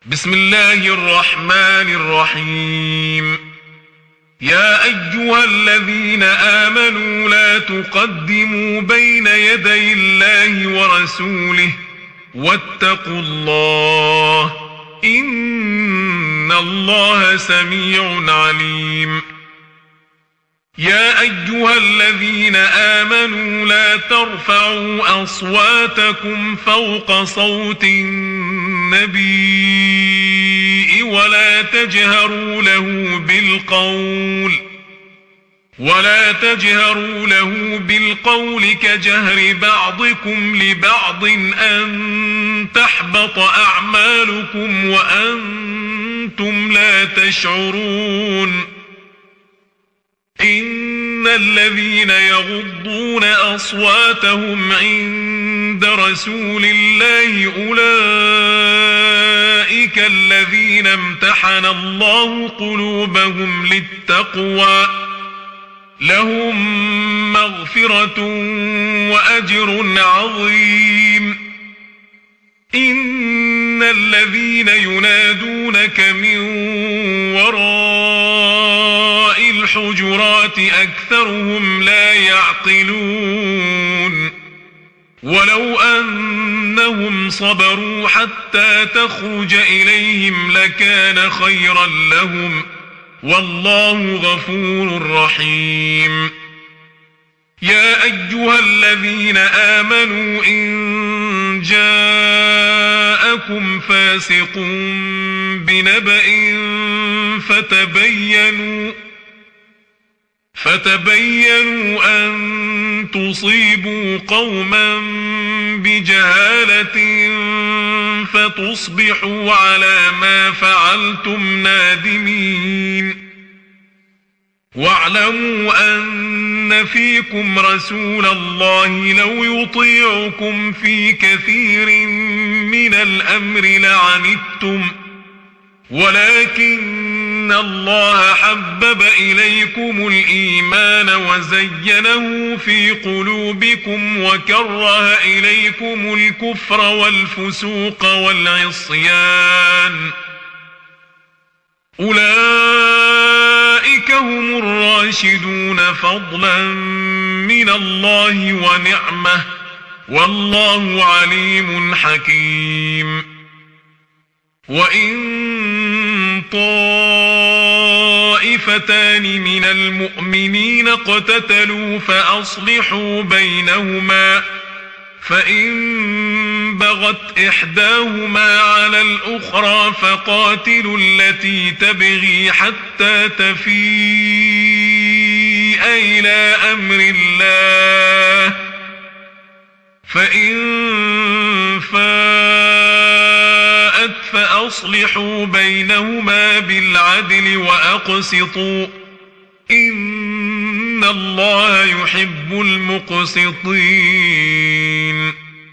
بسم الله الرحمن الرحيم. يا أيها الذين آمنوا لا تقدموا بين يدي الله ورسوله واتقوا الله إن الله سميع عليم. يا أيها الذين آمنوا لا ترفعوا أصواتكم فوق صوت النبي ولا تجهروا له بالقول كجهر بعضكم لبعض أن تحبط أعمالكم وأنتم لا تشعرون. إن الذين يغضون أصواتهم عند رسول الله أولئك الذين امتحن الله قلوبهم للتقوى لهم مغفرة وأجر عظيم. إن الذين ينادونك من وراء الحجرات أكثرهم لا يعقلون. ولو أنهم صبروا حتى تخرج إليهم لكان خيرا لهم والله غفور رحيم. يا أيها الذين آمنوا إن جاءكم فاسق بنبأ فتبينوا أن تصيبوا قوما بجهالة فتصبحوا على ما فعلتم نادمين. واعلموا أن فيكم رسول الله لو يطيعكم في كثير من الأمر لعنتم ولكن الله حبب إليكم الإيمان وزينه في قلوبكم وكره إليكم الكفر والفسوق والعصيان أولئك هم الراشدون فضلا من الله ونعمة والله عليم حكيم. وإن طائفتان من المؤمنين اقتتلوا فأصلحوا بينهما فإن بغت إحداهما على الأخرى فقاتلوا التي تبغي حتى تفيء إلى أمر الله فإن فاءت فأصلحوا بينهما بالعدل وأقسطوا إن الله يحب المقسطين.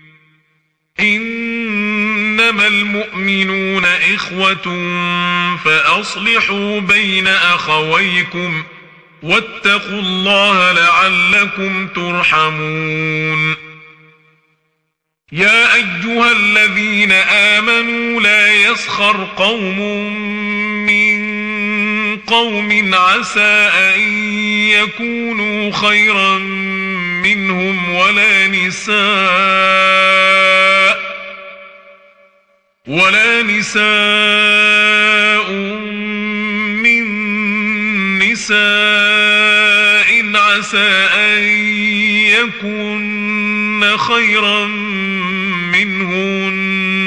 إنما المؤمنون إخوة فأصلحوا بين أخويكم واتقوا الله لعلكم ترحمون. يا أيها الذين آمنوا لا يسخر قوم من قوم عسى أن يكونوا خيرا منهم ولا نساء من نساء عسى أن يكن خيرا منهن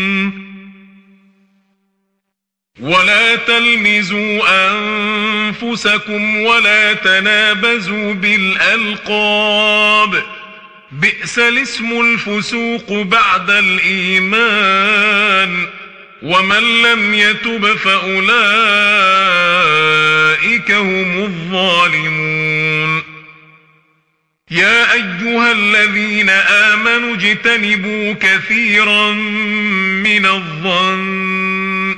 ولا تلمزوا أنفسكم ولا تنابزوا بالألقاب بئس الاسم الفسوق بعد الإيمان ومن لم يتب فأولئك هم الظالمون. يا أيها الذين آمنوا اجتنبوا كثيرا من الظن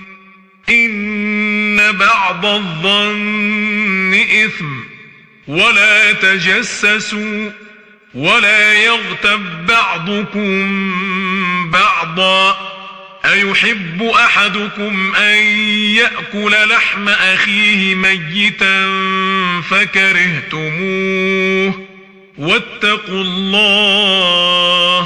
إن بعض الظن إثم ولا تجسسوا ولا يغتب بعضكم بعضا أيحب أحدكم أن يأكل لحم أخيه ميتا فكرهتموه واتقوا الله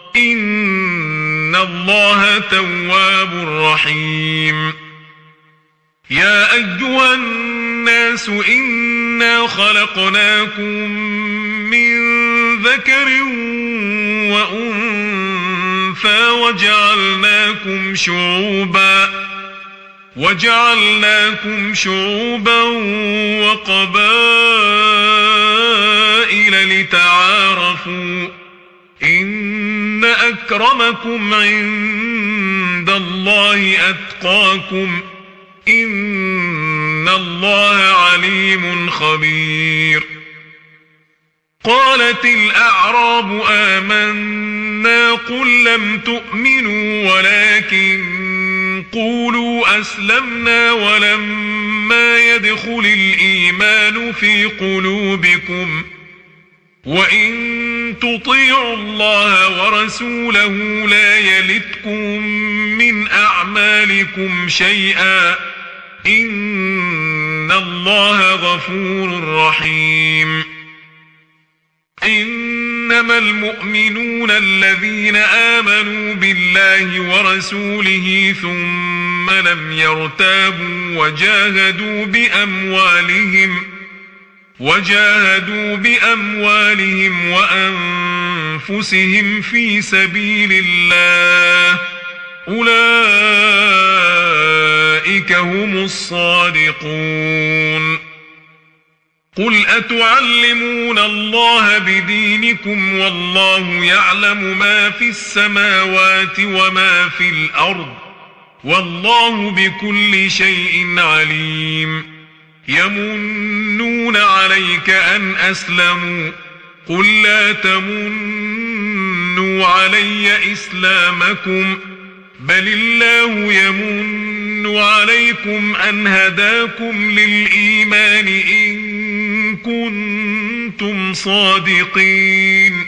إن الله تواب رحيم يا أيها الناس إنا خلقناكم من ذكر وأنثى وجعلناكم شعوبا وقبائل لتعارفوا إن أكرمكم عند الله أتقاكم إن الله عليم خبير قالت الأعراب آمنا قل لم تؤمنوا ولكن قولوا أسلمنا ولما يدخل الإيمان في قلوبكم وإن تطيعوا الله ورسوله لا يلتكم من أعمالكم شيئا إن الله غفور رحيم إنما المؤمنون الذين آمنوا بالله ورسوله ثم لم يرتابوا وجاهدوا بأموالهم وأنفسهم في سبيل الله أولئك هم الصادقون قل أتعلمون الله بدينكم والله يعلم ما في السماوات وما في الأرض والله بكل شيء عليم يمنون عليك أن أسلموا قل لا تمنوا علي إسلامكم بل الله يمن عليكم أن هداكم للإيمان إن كنتم صادقين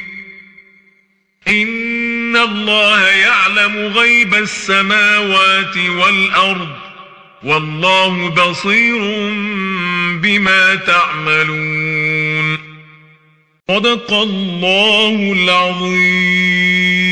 إن الله يعلم غيب السماوات والأرض والله بصير بما تعملون صدق الله العظيم.